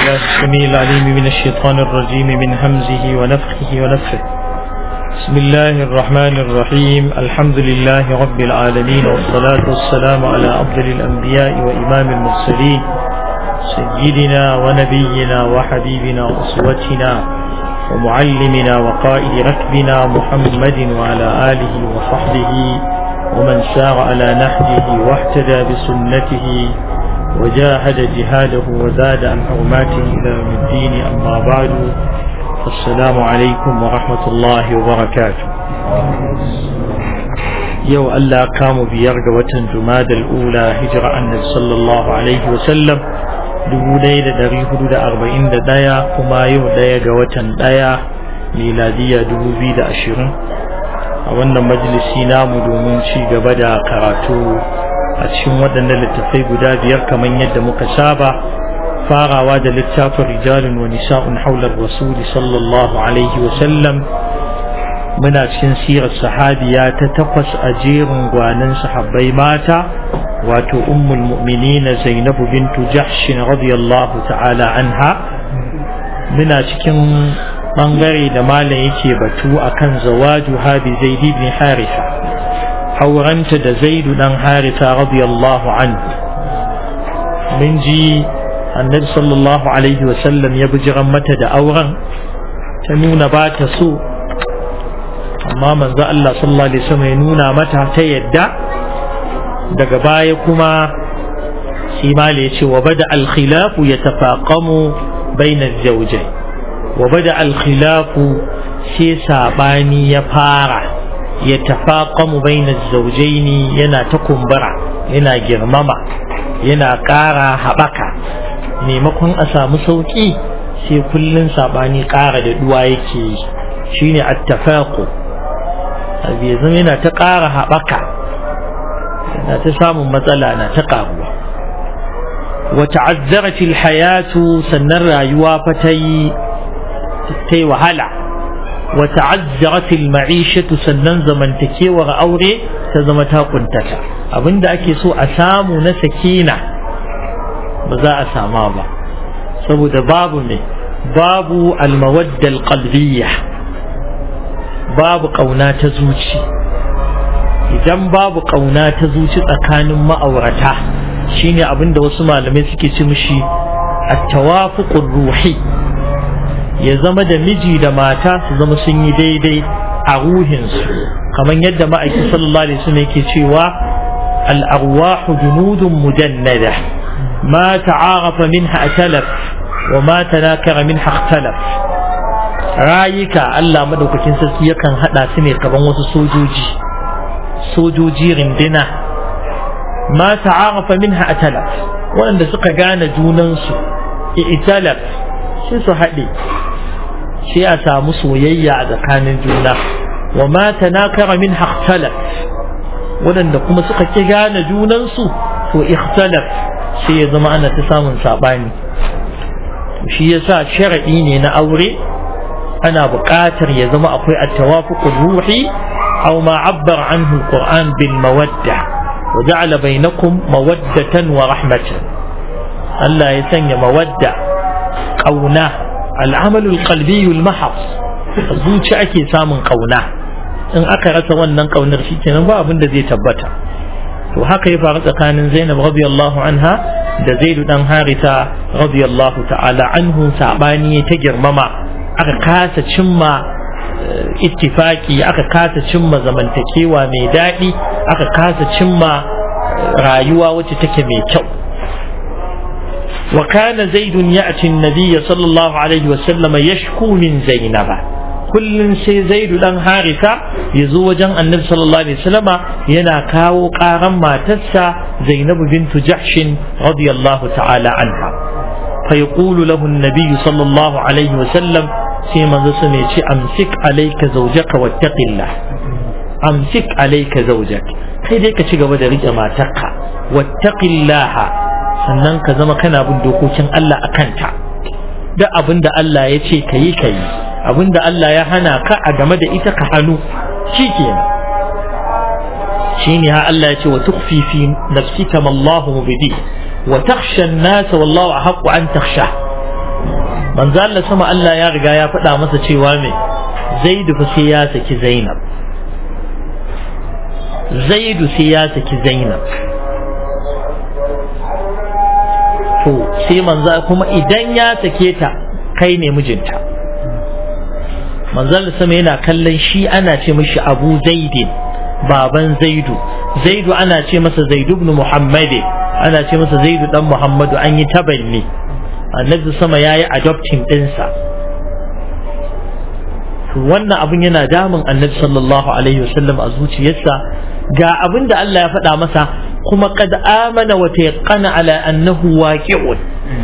بالله السميع العليم من الشيطان الرجيم من همزه ونفخه ونفخه. بسم الله الرحمن الرحيم. الحمد لله رب العالمين، والصلاة والسلام على أفضل الأنبياء وإمام المرسلين سيدنا ونبينا وحبيبنا وأسوتنا ومعلمنا وقائد ركبنا محمد وعلى آله وصحبه ومن سار على نهجه واهتدى بسنته وجاهد جهاده وزاد عن حرماته إلى يوم الدين. أما بعد، السلام عليكم ورحمة الله وبركاته. يو ألا قاموا بيرقوة جماد الأولى هجرة النبي صلى الله عليه وسلم دولي دري حدود 40 دايا كما يو دايا قوة دايا ميلادية 2020. أولا مجلسي نامو دومن شي قبدا قراتو a cikin waɗannan littattafai guda biyar kamar yadda muka saba, farawa da littafin rijalun wa nisa'un haular rasuli sallallahu alaihi wa sallam. Muna cikin sirar sahabiya ta 8 a jerin gwanin sahabbai mata, wato ummul mu'minina Zainabu bintu Jahsh radiyallahu ta'ala anha. Muna cikin bangare da malam yake batu akan zawaju habi Zaid ibn Haritha, auranta da Zaidu dan Haritha radiyallahu anhu. Mun ji annabi sallallahu alaihi wa sallam ya bijiran mata da auren, ta nuna ba ta so, amma manzo Allah sallallahu alaihi wasallam ya nuna mata ta yadda. Daga baya kuma shi mala yace wa bada al-khilafu yatafaqamu bayna az-zawjayn, wa bada al-khilafu sai sabani ya fara yatafaqamu bayna az-zawjayn, yana ta kumbura, yana girmama, yana ƙara haɓaka. Maimakon a samu sauƙi sai kullun sabani ƙara da duwa yake yi, shine at-tafaqu. Abi zama yana ta ƙara haɓaka, yana ta samun matsala, na ta ƙaruwa. Wa ta'azzarat al-hayatu, sannan rayuwa fa tayi wahala. وتعذرت المعيشة, sannan zamantakewar aure ta zama ta kuntata. Abinda ake so a samu na sakina ba za a sama ba, saboda babu almawadda alqalbiyya, babu kauna ta zuci. Idan babu kauna ta zuci tsakanin ma'aurata, shine abinda wasu malamai suke ce mishi at-tawafuqur ruhi. Ya zama da miji da mata su zama sun yi daidai a ruhinsu, kamar yadda ma'aikin sallallahu alaihi wasallam yake cewa al-arwahu junudun mujannada ma ta'arafa minha atalaf wa ma tanakara minha ikhtalaf. Rayuka Allah madaukakin sarki yakan hada su ne kaman wasu sojoji rindina. Ma ta'arafa minha atalaf, wanda suka gane junansu italaf sai su haɗe, sai a samu soyayya a tsakanin juna. Wa ma tanakara min ikhtalaf, wadanda kuma suka ki gane junansu to ikhtalaf, sai ya zama ana ta samun sabani. Shi yasa shar'i ne na aure, ana buƙatar ya zama akwai at-tawafuqur ruhi, aw ma 'abbara anhu al-Qur'an bil mawadda wa ja'ala bainakum mawaddatan wa rahmatan. Allah ya sanya mawadda, ƙauna, al'amalul qalbiyul mahab, zuci ake samun ƙauna. In aka rasa wannan ƙaunar shi kenan ba abin da zai tabbata. To haka ya faru tsakanin Zainab radiyallahu anha da Zaid dan Haritha radiyallahu ta'ala anhu. Sabani ta girmama, aka kasa cimma ittifaki, aka kasa cimma zamantakewa mai daɗi, aka kasa cimma rayuwa wacce take mai kyau. وكان زيد يأتي النبي صلى الله عليه وسلم يشكو من زينب. كل شيء زيد دان حارثة يزوج النبي صلى الله عليه وسلم ينا كاو قارن ما تسا زينب بنت جحش رضي الله تعالى عنها. فيقول له النبي صلى الله عليه وسلم سيما زسمي أمسك عليك زوجك واتق الله. أمسك عليك زوجك، كيديك تشغب دريج ما تقع، واتق الله، sannan ka zama kana bin dokokin Allah a kanta. Da abin da Allah ya ce ka yi, abin da Allah ya hana ka a game da ita ka hannu, shi kenan. shine ha Allah ya ce wa tukhfi fi nafsika ma Allahu mubdi wa takhsha an-nas wallahu ahqqu an takhsha. manzo Allah sama Allah ya riga ya faɗa masa cewa me Zaidu fa sai ya saki Zainab, Zaidu sai ya saki Zainab. to sai manzo kuma idan ya sake ta kai ne mijinta. manzo sama yana kallon shi ana ce mishi Abu Zaidin, baban Zaidu. Zaidu ana ce masa Zaidu ibn Muhammad, ana ce masa Zaidu dan Muhammadu, an yi tabanni. Annabi sama yayi adopting ɗinsa. wannan abin yana damun Annabi sallallahu alaihi wasallam a zuciyarsa, ga abin da Allah ya faɗa masa kuma qad amana wa tayaqqana ala annahu waqi'un.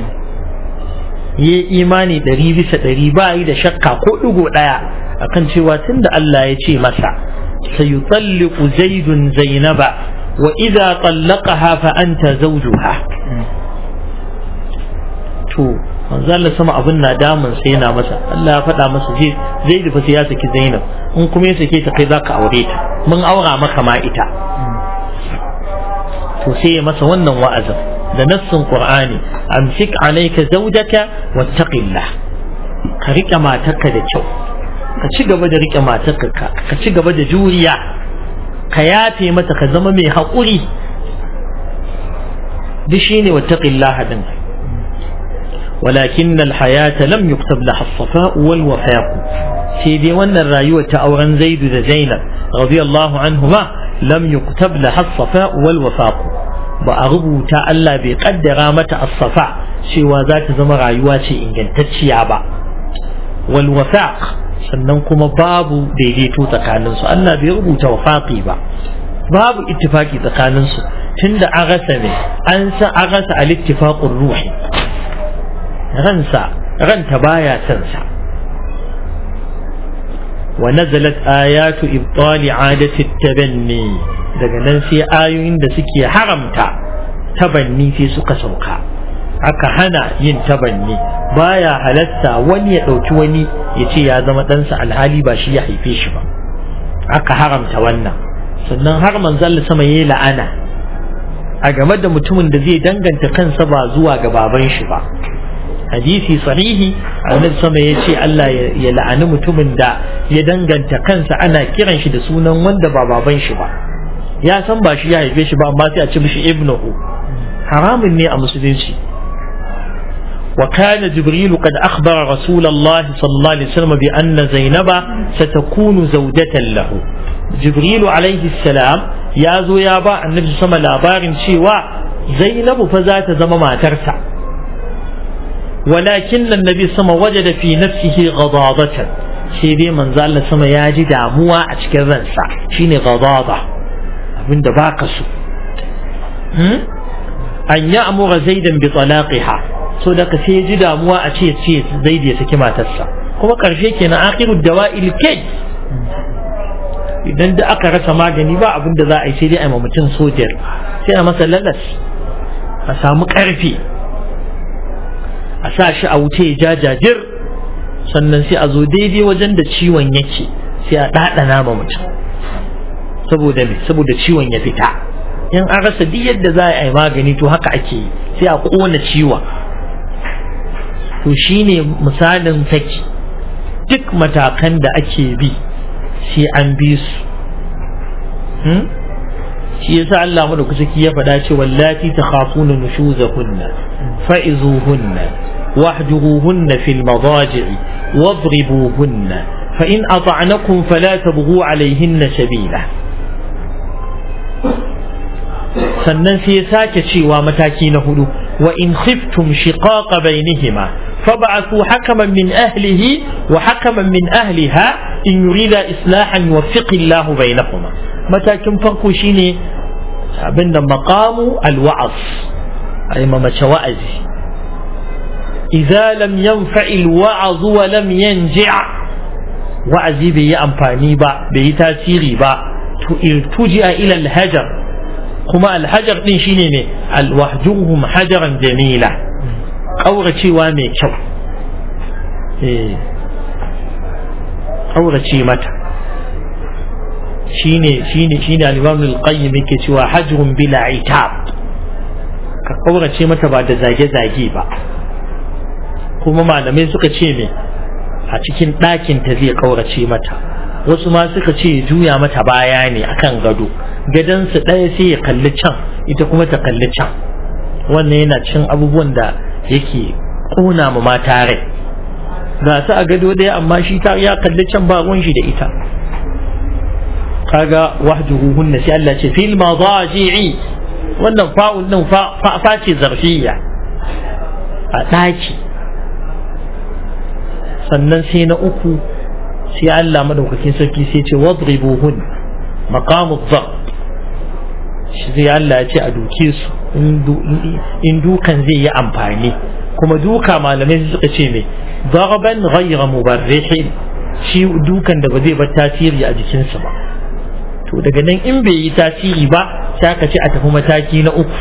Yi imani 100% ba yi da shakka ko digo daya akan cewa tunda Allah ya ce masa sayutalliqu zaidun zainaba wa idza tallaqaha fa anta zawjuha. to manzo Allah sama abin na damun sai yana masa, Allah ya faɗa masa zai da fa ya saki Zainab, in kuma ya sake ta kai zaka aure ta, mun aura maka ma ita. to sai ya masa wannan wa'azin da nassin Qur'ani, amsik alayka zawjaka wattaqillah, ka rike matarka da kyau, ka ci gaba da rike matarka, ka ci gaba da juriya, ka yafe mata, ka zama mai haƙuri. duk shine wattaqillah din. ولكن الحياة لم يكتب لها الصفاء والوفاء. سيدي وانا الرايوة أوران زيد زينب رضي الله عنهما لم يكتب لها الصفاء والوفاء. بأغبو تألا بقدر متى الصفاء سوى ذات زمر رايوة إن تتشيابا والوفاء سننكم باب ديديتو تقاننسو ألا بيغبو توفاقي با باب اتفاقي تقاننسو تند أغسني أنسى أغس الاتفاق الروحي. ranta baya son sa. wa nazalat ayatu ibtali adati tabanni, daga nan sai ayoyin da suke haramta tabanni sai suka sauka, aka hana yin tabanni. baya halatta wani ya dauki wani ya ce ya zama ɗansa alhali ba shi ya haife shi ba, aka haramta wannan. sannan har manzon sama yayi la'ana a game da mutumin da zai danganta kansa ba zuwa ga baban shi ba. hadisi sahihi annabi sama yace Allah ya la'ani mutumin da ya danganta kansa ana kiran shi da sunan wanda ba baban shi ba, ya san ba shi ya haife shi ba amma sai a ce mishi ibnuhu. haramun ne a musulunci. wa kana jibril qad akhbara rasulullahi sallallahu alaihi wasallam bi anna zainaba satakunu zawjatan lahu. jibril alaihi salam ya zo ya ba annabi sama labarin cewa zainabu fa za ta zama matarsa. ولكن النبي صلى الله عليه وسلم وجد في نفسه غضاضة. شيء من زال سما يجي دعموا أشكال رنسا شيني غضاضة من دباقسو أن يأمر زيدا بطلاقها. صدق سيجي دعموا أشياء زيد يسكما تسا هو كرشيك آخر الدواء الكي. idan da aka rasa magani ba abin da za a yi sai dai a mutum sojar, sai a masa lalas, a samu karfi, a sa shi a wuce ya jajajir, sannan sai a zo daidai wajen da ciwon yake sai a ɗaɗana ma mutum. saboda me? saboda ciwon ya fita. in an rasa duk yadda za a yi magani to haka ake yi, sai a ƙona ciwon. to shine misalin saki. duk matakan da ake bi sai an bi su. shi yasa Allah mu da kusaki ya faɗa ce wallati takhafuna nushuzahunna fa'izuhunna wahjuruhunna fil madaji'i wadribuhunna fa in ata'nakum fala tabghu alayhinna sabila. sannan sai ya sake cewa mataki na hudu wa in khiftum shiqaqa bainihima fab'athu hakaman min ahlihi wa hakaman min ahliha in yurida islahan yuwaffiqu Allahu bainahuma. matakin farko shine abinda maqamu alwa'z, ay mace wa'azi. idza lam yanfa'i alwa'z wa lam yanji' wa'azi bai yi amfani ba, bai yi tasiri ba, to irtuji'a ila alhajar. kuma alhajar din shine ne alwahjuhum hajaran jamila, kauracewa mai kyau. kaurace mata shine al-Imam al-Qayyim yake cewa hajrun bila itab, ka kaurace mata ba da zage-zage ba, kuma malamai suka ce me a cikin ɗakin ta zai kaurace mata, wasu ma suka ce juya mata baya ne akan gado, gadonsu ɗaya sai ya kalli can ita kuma ta kalli can. Wannan yana cin abubuwan da yake ƙona ma mata rai, ga su a gado ɗaya amma shi ta ya kalli can ba ruwan shi da ita. kaga wahjuhunna sai Allah ce fil madaji'i, wannan fa'ul din fa ce zarfiyya a ɗaki. sannan sai na uku sai Allah madaukakin sarki sai ce wadribuhun maqamu dhab, shi sai Allah ya ce a duke su in dukan zai yi amfani, kuma duka malamai suka ce me darban ghayra mubarrihin, shi dukan da ba zai bar tasiri a jikinsa ba. to daga nan in bai yi tasiri ba sai aka ce a tafi mataki na uku,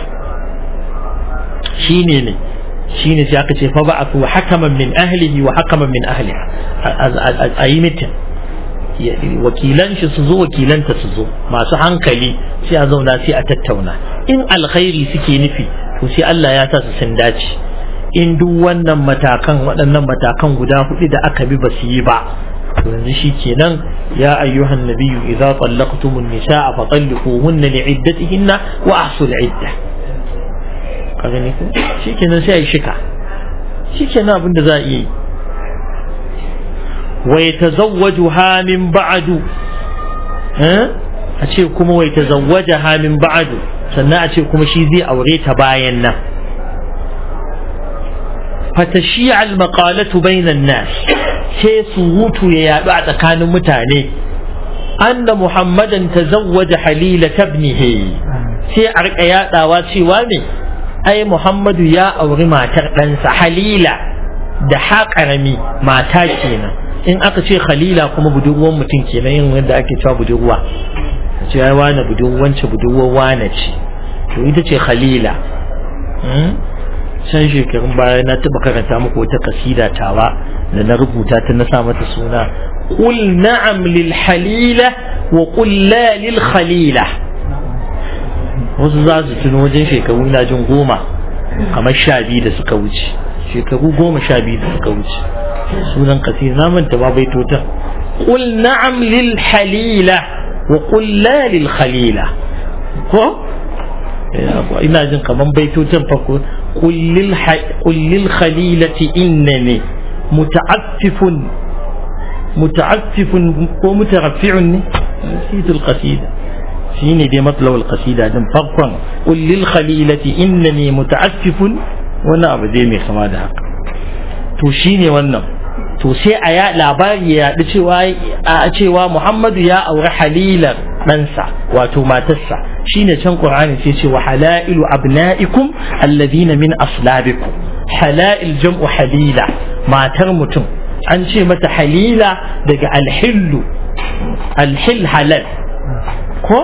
shine ne shine sai aka ce fa ba'athu hakaman min ahlihi wa hakaman min ahliha, a yi mitin wakilan shi su zo wakilanta su zo masu hankali, sai a zauna sai a tattauna. in alkhairi suke nufi to sai Allah ya sa su sun dace. in duk wannan waɗannan matakan guda hudu da aka bi ba su yi ba, to yanzu shi kenan ya ayyuhan nabiyyu idza tallaqtumun nisaa fa talliquhunna li'iddatihinna wa ahsul 'iddah. kaga ne ko shikenan sai ai shika, shikenan abinda za a yi. wa yatazawwajuha min ba'du, a ce kuma wa yatazawwajaha min ba'du, sannan a ce kuma shi zai aure ta bayan nan. fatashi'a al-maqalatu bainan nas, sai surutu ya yadu a tsakanin mutane. anna muhammadan tazawwaja halila ibnihi, sai a rika yadawa cewa ne ai muhammadu ya auri matar ɗansa halila, da haƙarami mata kenan. in aka ce khalila kuma budurwan mutum kenan, yin wanda ake cewa budurwa, a ce ai wani budurwance budurwar wane ce, to ita ce khalila. can shekarun baya na taɓa karanta muku wata kasida tawa da na rubuta ta, na sa mata suna qul na'am lil halila wa qul la lil khalila. wasu za su tuno wajen shekaru na jin 10 kamar 12 da suka wuce, shekaru 12 da suka wuce, sunan kasida na manta ba baitota. qul na'am lil halila wa qul la lil khalila, ko ina jin kaman baitotan farko قل للخليلة إنني متعفف ومترفع. نسيت القصيدة شيني دي مطلب القصيدة دم فرقا قل للخليلة إنني متعفف وانا أبدي مي كما ده تو شيني وانا تو سي آيات labari ya cewa Muhammadu ya aure Halila ɗansa wato matarsa, shine can Qur'ani sai ce wa halailu abna'ikum alladhina min aslabikum. halail jam'u halila, matar mutum an ce mata halila daga alhillu, alhil halal ko.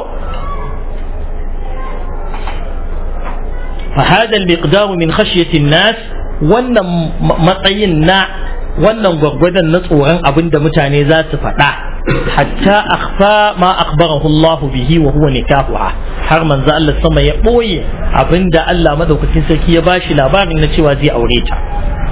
fa hada al-miqdar min khashyati an-nas, wannan matsayin na wannan gwaggwadon na tsoron abinda mutane za su faɗa. hatta akhfa ma akhbarahu Allah bihi wa huwa nikahuha, har manzo Allah sama ya boye abinda Allah madaukakin sarki ya bashi labarin na cewa zai aure ta.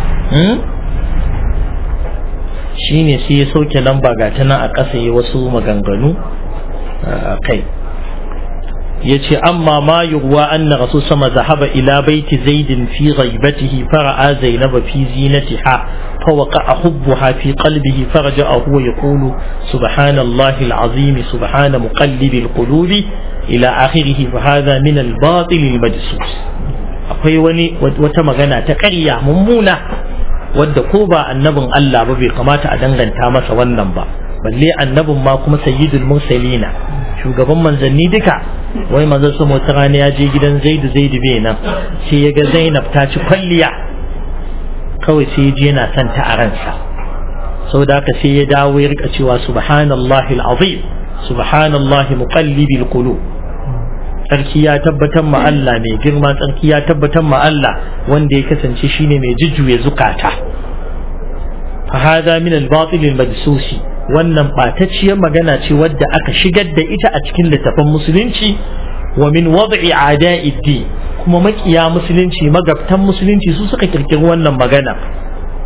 shine sai ya sauke lamba ga tana a ƙasa yi wasu maganganu kai. yace amma ma yurwa anna rasul sama zahaba ila baiti zaidin fi ghaibatihi fara'a zainab fi zinatiha fawaqa'a hubbuha fi qalbihi faraja'a huwa yaqulu subhanallahi alazim subhana muqallibil qulubi ila akhirih fa hadha min albatil almadsus. akwai wata magana ta ƙarya mummuna wadda ko ba annabin Allah ba bai kamata a danganta masa wannan ba, balle annabin ma kuma sayyidul mursalina, shugaban manzanni duka. wai manzon sa wata rana ya je gidan Zaidu bai nan, sai ya ga Zainab ta ci kwalliya, kawai sai ya je yana son ta a ransa. saboda haka sai ya dawo ya rika cewa subhanallahi alazim subhanallahi muqallibil qulub. tsarki ya tabbatar ma Allah mai girma, tsarki ya tabbatar ma Allah wanda ya kasance shine mai jujjuya zukata. fa hada min al-batil al-madsusi, wannan batacciyar magana ce wadda aka shigar da ita a cikin littafin musulunci. wa min wad'i a'da'id din, kuma makiya musulunci magabtan musulunci su suka kirkiri wannan magana.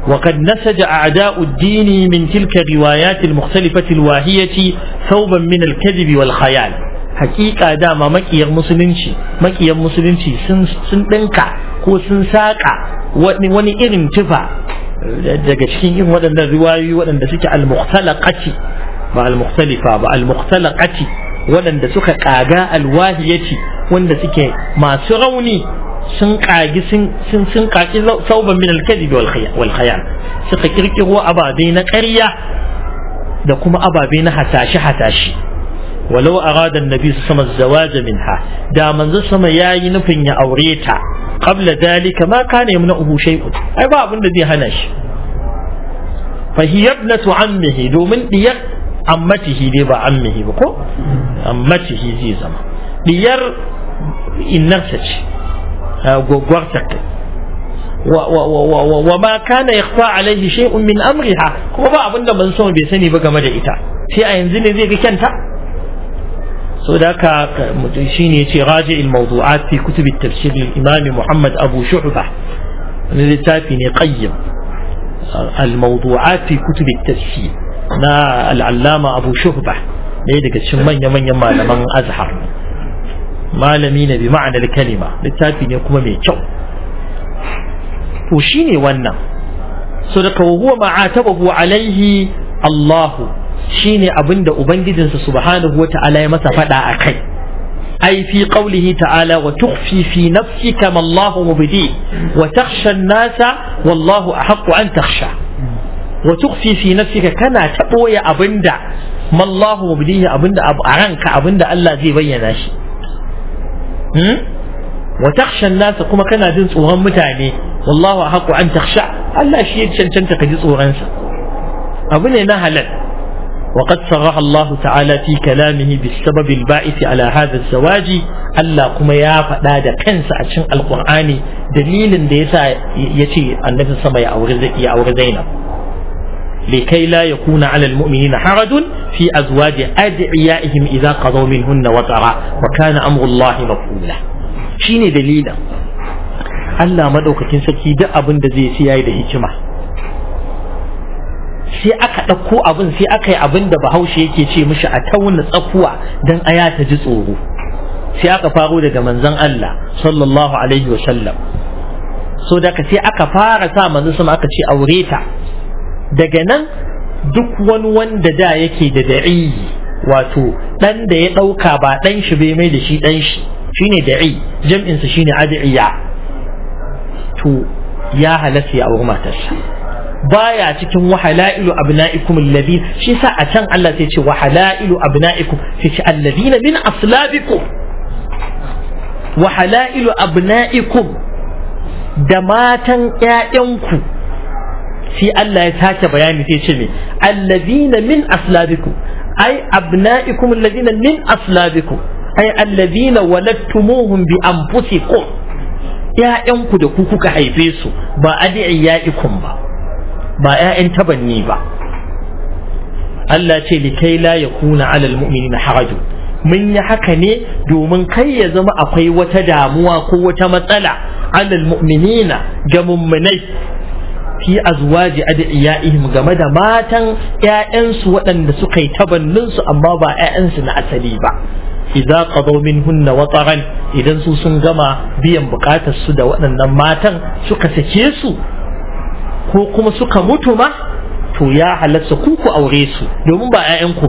وقد نسج أعداء الدين من تلك الروايات المختلفة الواهية ثوبا من الكذب والخيال حقيقة داما مكير مسلمشي سندنكا ko sun saƙa wani irin tufa daga cikin irin waɗannan riwayoyi waɗanda suke al-mukhtalaqati ba al-mukhtalifa ba al-mukhtalaqati waɗanda suka ƙaga al-wahiyati wanda suke masu rauni sun ƙagi sauban min al-kadhib wal khayal suka kirkiro ababe na ƙarya da kuma ababe na hatashi walau arada annabi sama zawaja minha da manzo sama yayi nufin ya aure ta qabla dalika ma kana yamna'uhu shay'un ai ba abin da zai hana shi fa hiya ibnatu ammihi domin diyar ammatihi dai ba ammihi ba ko ammatihi zai zama diyar innarsa ce gogwarta kai wa ma kana yakhfa alaihi shay'un min amriha kuma ba abin da manzo bai sani ba game da ita sai a yanzu ne zai ga kyanta so da ka shine yace raji'il mawdu'at fi kutub at-tafsir al-imam Muhammad Abu Shu'bah ne littafi ne qayyim al-mawdu'at fi kutub at-tafsir na al-allama Abu Shu'bah ne daga cikin manyan malaman Azhar malami ne bi ma'anar kalima littafi ne kuma mai kyau to shine wannan so da ka huwa ma'atabahu alaihi Allahu shine abinda ubangijinsa subhanahu wata'ala ya masa fada akai ai fi qawlihi ta'ala wa tukhfi fi nafsika ma Allahu mubdi wa takhsha an-nasa wallahu ahaqqu an takhsha wa tukhfi fi nafsika kana ta boye abinda ma Allahu mubdi abinda a ranka abinda Allah zai bayyana shi wa takhsha an-nasa kuma kana jin tsoron mutane wallahu ahaqqu an takhsha Allah shi ya cancanta ka ji tsoron sa abu ne na halal وقد صرح الله تعالى في كلامه بالسبب الباعث على هذا الزواج الله كما يا فدا da kansa a cikin alqur'ani dalilin da yasa yace annabi sama ya aure Zainab likai la yakuna ala almu'minina harajun fi azwaji ad'iyaihim idza qadaw minhunna watara wa kana amru Allah maf'ula shine dalilin Allah madaukakin sarki duk abin da zai ci yayi da hikima sai aka ɗauko abin sai aka yi abin da bahaushe yake ce mishi a tauna tsakuwa don aya ta ji tsoro sai aka faro daga manzon Allah sallallahu alaihi wa sallam so daga sai aka fara sa manzon sama aka ce aure ta daga nan duk wani wanda da yake da da'i wato dan da ya ɗauka ba dan shi bai mai da shi dan shi shine da'i jam'in sa shine adiya to ya halatta ya auri matarsa baya cikin wahalailu abna'ikum alladhi shi sa a can Allah sai ce wahalailu abna'ikum sai ce alladhina min aslabikum wahalailu abna'ikum da matan ƴaƴanku sai Allah ya sake bayani sai ce me alladhina min aslabikum ay abna'ikum alladhina min aslabikum ay alladhina waladtumuhum bi anfusikum ƴaƴanku da ku kuka haife su ba adiya'ikum ba ƴaƴan tabanni ba Allah ce likai la yakuna ala almu'minina haraju mun yi haka ne domin kai ya zama akwai wata damuwa ko wata matsala ala almu'minina ga mummunai fi azwaji adiyaihim game da matan ƴaƴansu waɗanda suka yi tabannin su amma ba ƴaƴansu na asali ba idza qadaw minhunna wataran idan su sun gama biyan bukatar su da waɗannan matan suka sake su ko kuma suka mutu ma to ya halatta ku aure su domin ba ƴaƴanku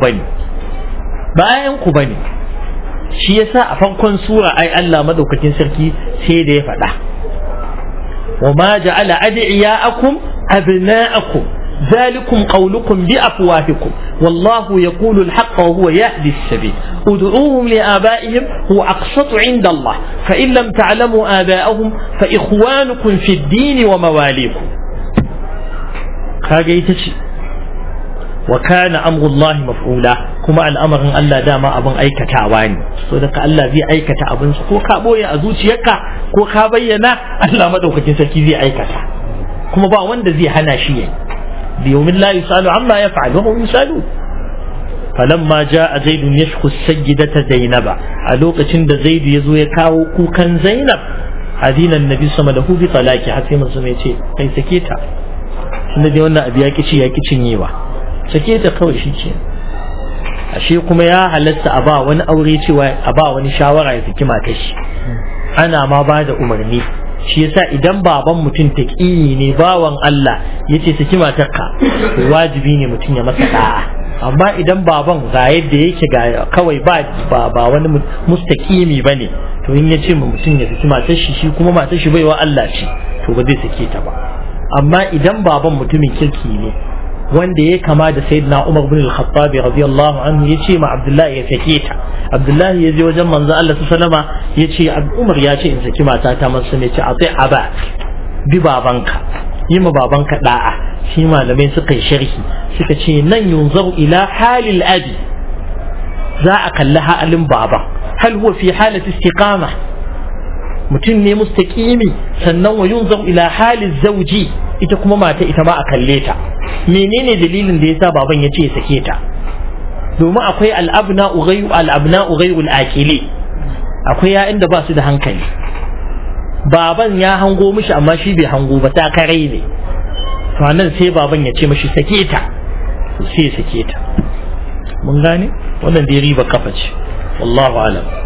bane shi yasa a farkon sura ai Allah madaukakin sarki sai da ya faɗa wa ma ja'ala ad'iyaakum abna'akum ذلكم قولكم بأفواهكم والله يقول الحق وهو يهدي السبيل ادعوهم لآبائهم هو أقسط عند الله فإن لم تعلموا آباءهم فإخوانكم في الدين ومواليكم kage ita ce wa kana amrullahi maf'ula kuma al'amarin Allah dama abin aikatawa ne so daga Allah zai aikata abin sa ko ka boye a zuciyarka ko ka bayyana Allah madaukakin sarki zai aikata kuma ba wanda zai hana shi yayi bi yawmin la yusalu amma yaf'al wa hum yusalu falamma jaa zaid yashku sayyidata zainaba a lokacin da zaid yazo ya kawo kukan zainab adina annabi sama da hu bi talaqi har sai mun ce kai sake ta tunda dai wannan abu ya kici ya cinyewa sake ta kawai shi ke. Ashe kuma ya halatta a ba wani aure cewa a ba wani shawara ya saki matar shi, ana ma ba da umarni. Shi yasa idan baban mutum taqiyi ne bawan Allah yace saki matarka wajibi ne mutum ya masa da'a. Amma idan baban ga yadda yake ga kawai ba wani mustaqimi bane, to in yace mu mutum ya saki matar shi kuma matar shi baiwa Allah ce, to ba zai sake ta ba. Amma idan baban mutumin kirki ne wanda ya kama da sayyidina Umar bin al-Khattab radiyallahu anhu yace ma Abdullahi ya sake ta, Abdullahi ya je wajen manzo Allah sallama yace Umar ya ce in saki matata, manzo ne ce atai aba bi babanka, yi ma babanka da'a. Shi malamai suka yi sharhi suka ce nan yunzaru ila halil abi, za a kalli halin baba, hal huwa fi halati istiqama, mutum ne mustaqimi, sannan wa yunzaru ila halil zawji, ita kuma mata ita ma a kalle ta menene dalilin da yasa baban ya ce sake ta. Domin akwai al'abna'u ghayrul aqili, akwai ya'yan da ba su da hankali, baban ya hango mishi amma shi bai hango ba, ta kare ne. To nan sai baban ya ce mishi sake ta, sai sake ta. Mun gane wannan da riba kafa ce, wallahu alam.